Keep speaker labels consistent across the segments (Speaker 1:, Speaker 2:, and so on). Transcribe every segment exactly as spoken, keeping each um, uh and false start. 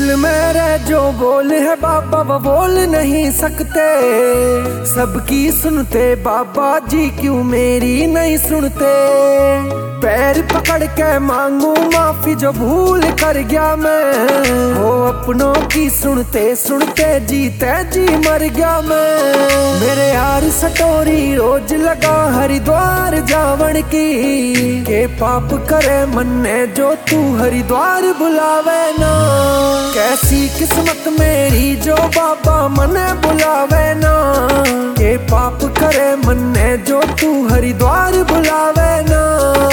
Speaker 1: दिल में रह जो बोल है बाबा वो बोल नहीं सकते। सबकी सुनते बाबा जी क्यों मेरी नहीं सुनते। पैर पकड़ के मांगू माफी जो भूल कर गया मैं। हो अपनों की सुनते सुनते जीते जी मर गया मैं। मेरे यार सटोरी रोज लगा हरिद्वार जावण की। के पाप करे मन्ने जो तू हरिद्वार बुलावे ना। कैसी किस्मत मेरी जो बाबा मने बुलावे ना। के पाप करे मन्ने जो तू हरिद्वार बुलावे ना।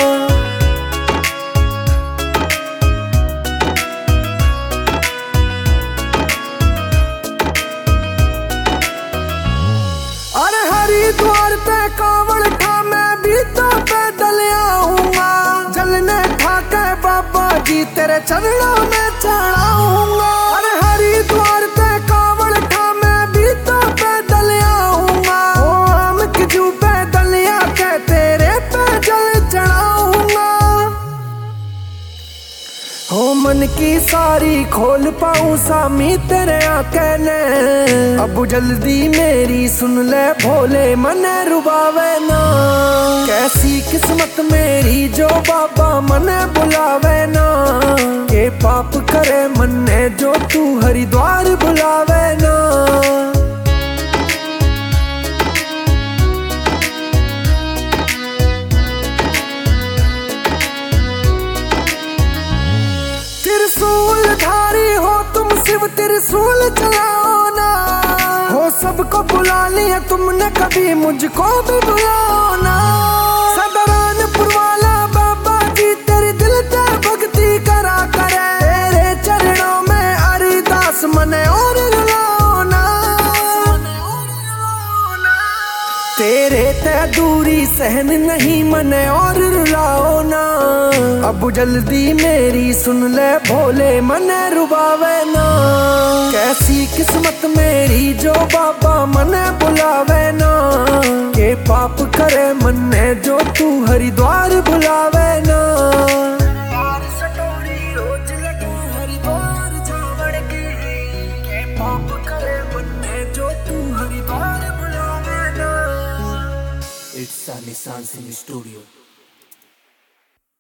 Speaker 1: अरे हरिद्वार पे कांवड़ ठा मैं भी तो पैदल आऊंगा। जलने ठाके बाबा जी तेरे चरणों में चढ़ाऊंगा। अरे हरिद्वार पे कांवड़ ठा मैं भी तो पैदल आऊंगा। ओ आम की जू पैदल आके तेरे पे जल चढ़ाऊंगा। हो मन की सारी खोल पाऊं सामी तेरे आके ने। अब जल्दी मेरी सुन ले भोले मने रुबावे ना। कैसी किस्मत मेरी जो बाबा मने बुलावे ना। के पाप करे मन्ने जो तू हरिद्वार बुलावे ना। त्रिशूल धारी हो तुम शिव त्रिशूल चलाओ ना। हो सबको बुला लिया तुमने कभी मुझको भी बुलाओ ना। सदरानपुर वाला बाबा जी तेरी दिल से भक्ति करा करे। तेरे चरणों में हरिदास मने और रुलाओ ना। तेरे ते दूरी सहन नहीं मने और रुलाओ ना। अब जल्दी मेरी सुन ले भोले मने रुबावे ना। कैसी किस्मत मेरी जो बाबा मने बुलावे ना। के पाप करे मन्ने जो तू हरिद्वार बुलावे ना। यार सटोरी रोज लगी हरिद्वार जावण की। के पाप करे मन्ने जो तू हरिद्वार बुलावे ना।
Speaker 2: It's a Nissan Sim Studio.